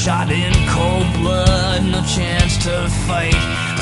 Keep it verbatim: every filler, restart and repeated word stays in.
Shot in cold blood, no chance to fight.